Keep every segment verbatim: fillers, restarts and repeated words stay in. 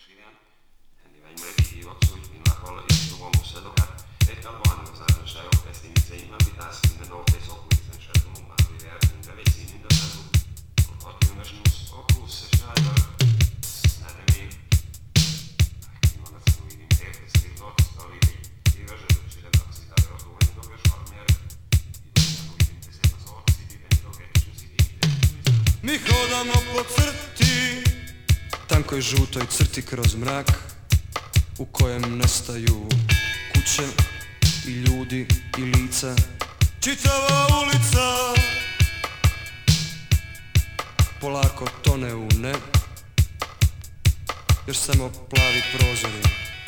Brasilian, and eventually också innehåller instrumentsedlar. Ett av vanliga sig och bäst initiativ bitas in den ofta så skiten själv om att vi är under visin in den så och att vi måste oss och oss själva när det blir att man ska gå in i det så det låter så vi vi gör det så det också där och då ändå gör så mer i det så så så det ändå get så det Mi hodamo po crti, tankoj žutoj crti kroz mrak, u kojem nestaju kuće i ljudi i lica. Čitava ulica polako tone u ne, još samo plavi prozori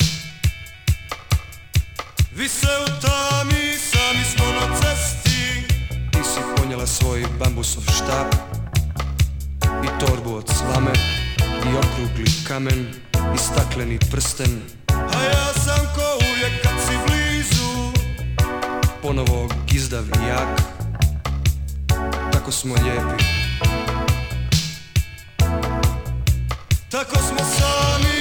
vise u tami, sami smo na cesti. Ti si ponijela svoj bambusov štap i torbu od slame i okrugli kamen i stakleni prsten. A ja sam ko uvijek kad si blizu, ponovo gizdav i jak, tako smo lijepi, tako smo sami.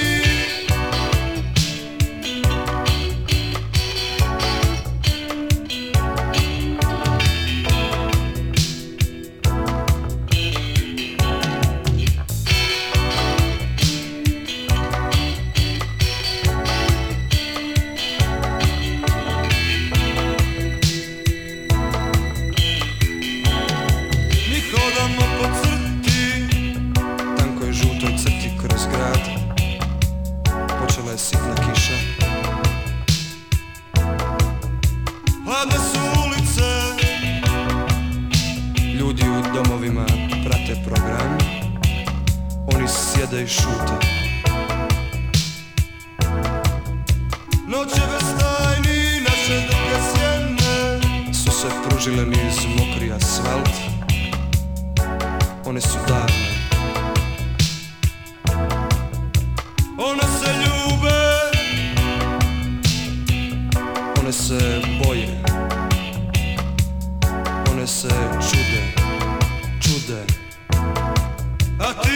Sitna kiša, hladne su ulice, ljudi u domovima prate program, oni sjede i šute. Noće bez tajni, naše duge sjene su se pružile niz mokri asfalt, one su davne, one se ljube, one se boje, one se čude, čude. A ti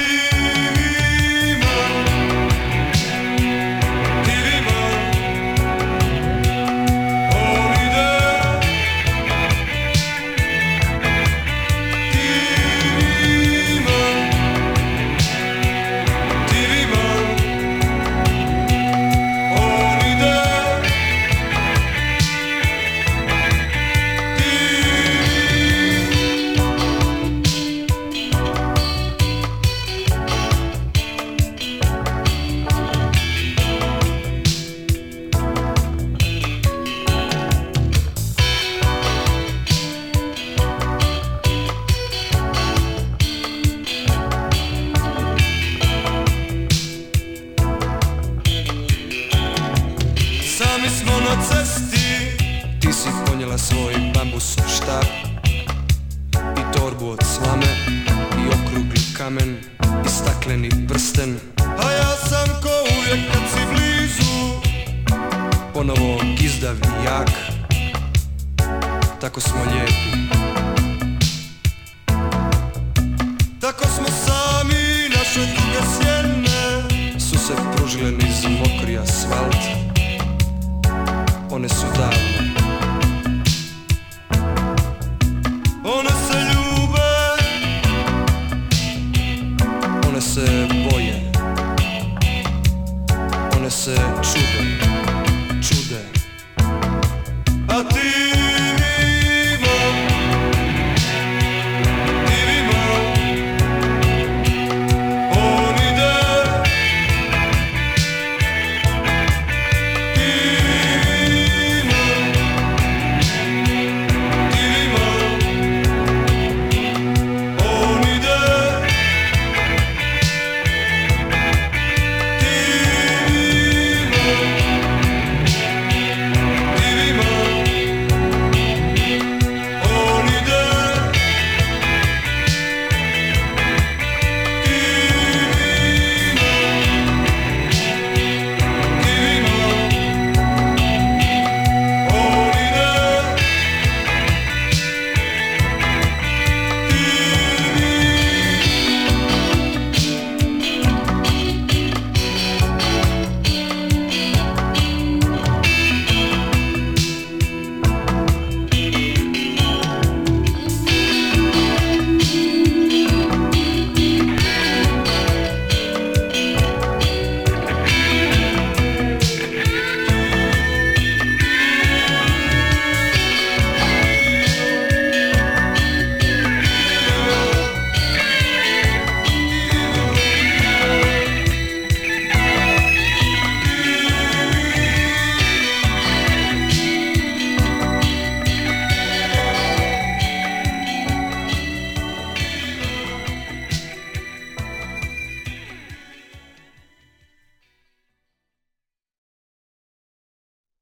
ti si ponijela svoj bambusov štap i torbu od slame i okrugli kamen i stakleni prsten. A ja sam ko uvijek kad si blizu, ponovo gizdav i jak, tako smo lijepi, tako smo sami, naše duge sjene su se pružile niz mokri asfalt, one su davne, one se ljube, one se boje, one se čude.